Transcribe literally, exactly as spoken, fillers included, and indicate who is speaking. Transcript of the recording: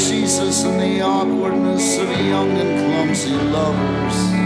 Speaker 1: Jesus and the awkwardness of young and clumsy lovers.